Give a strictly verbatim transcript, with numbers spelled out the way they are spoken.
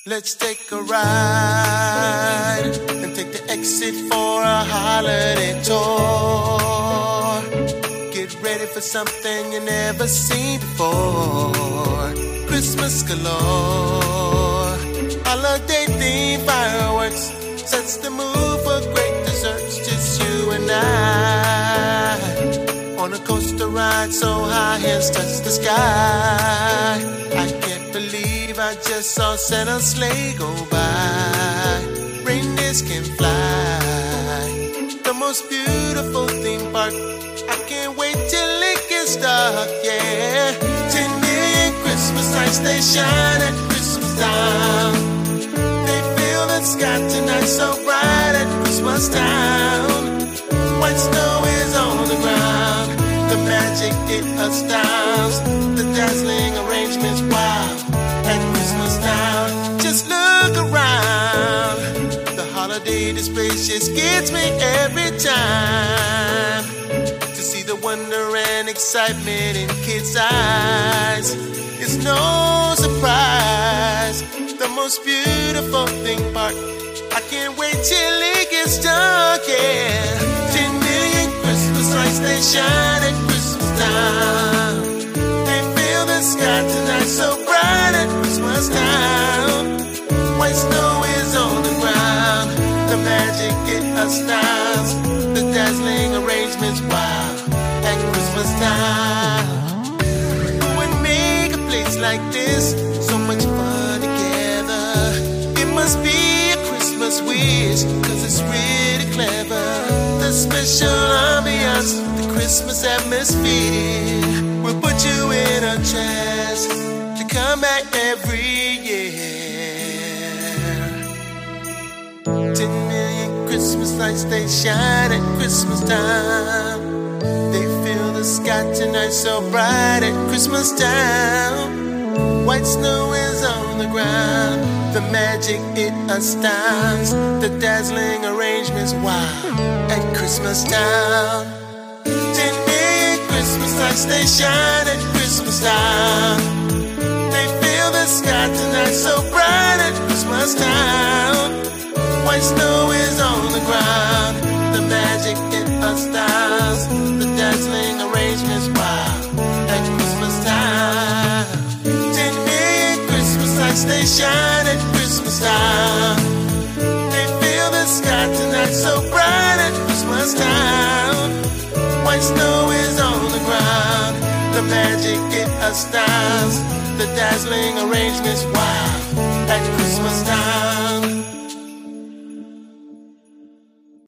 Let's take a ride and take the exit for a holiday tour. Get ready for something you never seen before. Christmas galore. Holiday theme fireworks sets the mood for great desserts. Just you and I on a coaster ride so high hands touch the sky. I can't believe I just saw Santa's sleigh go by. Reindeers can fly. The most beautiful theme park. I can't wait till it gets dark, yeah. Ten million Christmas lights, they shine at Christmas time. They fill the sky tonight so bright at Christmas town. White snow is on the ground. The magic, it astounds. The dazzling arrangements, wow. At Christmas town, just look around. The holiday displays just gets me every time. To see the wonder and excitement in kids' eyes, it's no surprise. The most beautiful thing part. I can't wait till it gets dark, yeah. Ten million Christmas lights, they shine at Christmas time. They fill the sky tonight so bright at Christmas town. White snow is on the ground. The magic, it astounds. The dazzling arrangements, wow. At Christmas time, who would make a place like this so much fun together? It must be a Christmas wish, cause it's really clever. The special ambiance, the Christmas atmosphere will put you in a trance to come back every year. Ten million Christmas lights, they shine at Christmas time. They fill the sky tonight so bright at Christmas town. White snow is on the ground. The magic, it astounds. The dazzling arrangements, wow. At Christmas town. Ten million Christmas lights, they shine at Christmas time. They fill the sky tonight so bright at Christmas town. White snow is on the ground. The magic, it astounds. The dazzling arrangements, wow. At Christmas time. Ten million Christmas lights, they shine at Christmas time. They fill the sky tonight so bright at Christmas town. White snow is on the ground. The magic, it astounds. The dazzling arrangements, wow. At Christmas time.